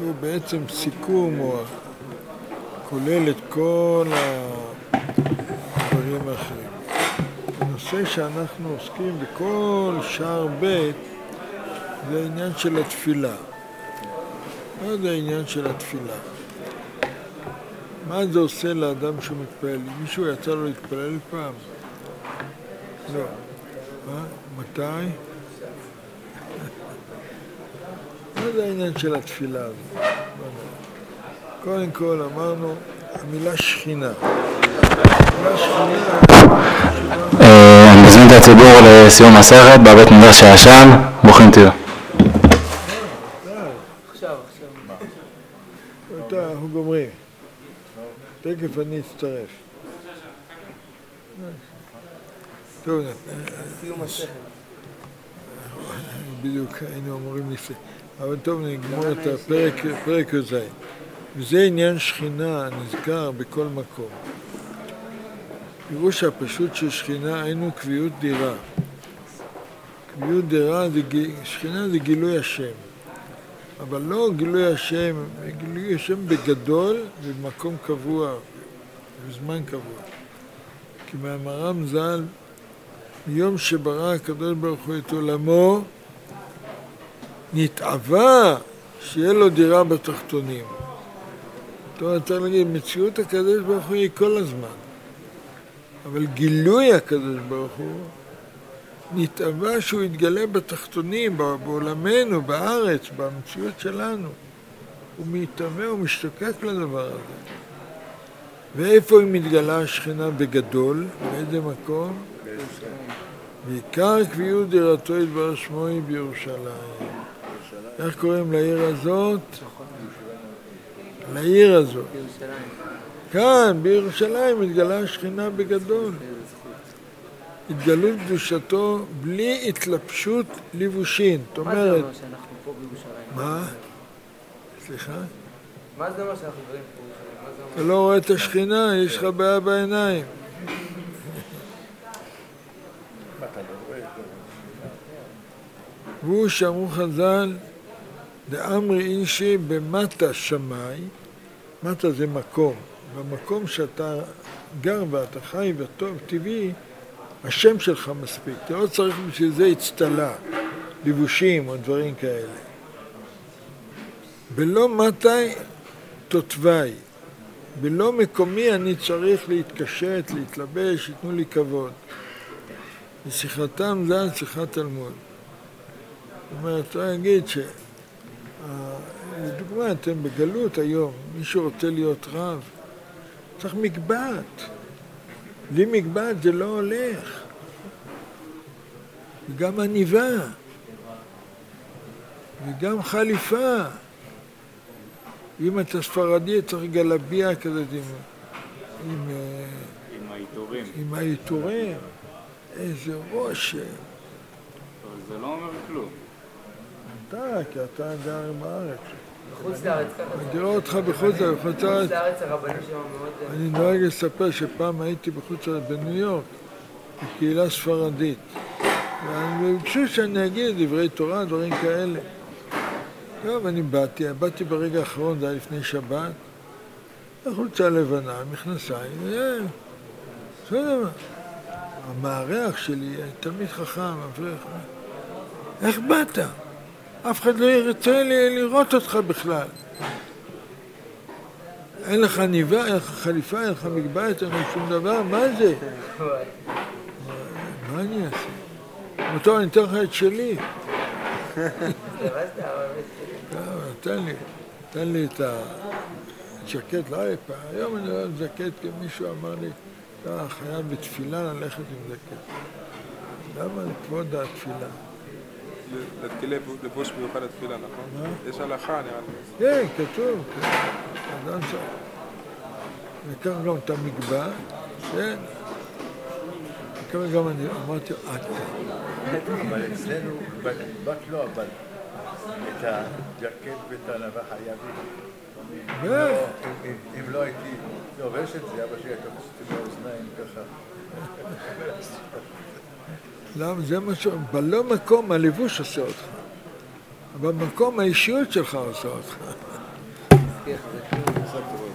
שהוא בעצם סיכום או כולל את כל הדברים האחרים. הנושא שאנחנו עוסקים בכל שער ב' זה העניין של התפילה. מה זה העניין של התפילה? מה זה עושה לאדם שהוא מתפלל? מישהו יצא לו להתפלל פעם? לא. מתי? מה זה העניין של התפילה הזאת? קודם כל אמרנו המילה שכינה. המילה שכינה... אני מזמין את הציבור לסיום מסכת בבית מדרש הישן. ברוכים תהיו. עכשיו. אנחנו גומרים. תכף אני אצטרף. טוב, סיום מסכת. בדיוק היינו אמורים לסיים. אבל טוב, נגמור את הפרק הזה. וזה עניין שכינה נזכר בכל מקום. פירוש הפשוט של שכינה היינו קביעות דירה. קביעות דירה, שכינה זה גילוי השם. אבל לא גילוי השם, גילוי השם בגדול ובמקום קבוע, בזמן קבוע. כי מהמר"ם ז"ל, מיום שברא הקדוש ברוך הוא את עולמו, נתאווה שיהיה לו דירה בתחתונים. זאת אומרת, צריך להגיד, מציאות הקדוש ברוך הוא היא כל הזמן. אבל גילוי הקדוש ברוך הוא, נתאווה שהוא יתגלה בתחתונים, בעולמנו, בארץ, במציאות שלנו. הוא מתאווה, הוא משתוקק לדבר הזה. ואיפה היא מתגלה השכינה בגדול? באיזה מקום? בעיקר קביעות דירתו יתברך שמו היא בירושלים. איך קוראים לעיר הזאת? לעיר הזאת. כאן, בירושלים, מתגלה השכינה בגדול. התגלות קדושתו בלי התלבשות לבושין. זאת אומרת... מה זה אומר שאנחנו פה בירושלים? מה? סליחה? מה זה אומר שאנחנו גרים פה בירושלים? אתה לא רואה את השכינה, יש לך בעיה בעיניים. והוא שאמרו חז"ל, דאמרי אינשי במטה שמי, מטה זה מקום, במקום שאתה גר ואתה חי וטוב, טבעי, השם שלך מספיק, אתה לא צריך בשביל זה הצטלה, לבושים או דברים כאלה. בלא מתי תותווי, בלא מקומי אני צריך להתקשט, להתלבש, יתנו לי כבוד. ושיחתם זה שיחת תלמוד. זאת אומרת, אתה להגיד לדוגמה, אתם בגלות היום, מישהו רוצה להיות רב, צריך מגבעת. בלי מגבעת זה לא הולך. וגם עניבה. וגם חליפה. אם אתה ספרדי, צריך גלביה כזאת עם העיטורים. עם העיטורים. איזה רושם. אבל זה לא אומר כלום. כי אתה גר בארץ. בחוץ לארץ ככה. אני רואה אותך בחוץ לארץ. בחוץ לארץ הרבנים שם מאוד... אני נוהג לספר שפעם הייתי בחוץ לארץ בניו יורק, בקהילה ספרדית. והם ביקשו שאני אגיד דברי תורה, דברים כאלה. טוב, אני באתי ברגע האחרון, זה היה לפני שבת, החולצה לבנה, מכנסיים, בסדר. המארח שלי, תלמיד חכם, אברך. איך באת? אף אחד לא ירצה לראות אותך בכלל. אין לך ניבה, אין לך חליפה, אין לך מגבעת, אין לך שום דבר, מה זה? מה אני אעשה? טוב, אני אתן לך את שלי. תן לי את הז'קט, לא היה פעם. היום אני רואה ז'קט, כי מישהו אמר לי, אתה חייב בתפילה ללכת עם ז'קט. למה לכבוד התפילה? להתחיל לבוש מיוחד לתפילה, נכון? יש הלכה, נראה לי. כן, כתוב. אדם צריך. וכך גם את המגבע, כן. וכך גם אני אמרתי, אבל אצלנו, בת לא, אבל את הג'קט ואת הענבה חייבים. אם לא הייתי לובש את זה, אבא שלי הייתה עושה באוזניים ככה. למה? זה משהו, בלא מקום הלבוש עושה אותך. במקום האישיות שלך עושה אותך. תהיה חזקים. Exactement.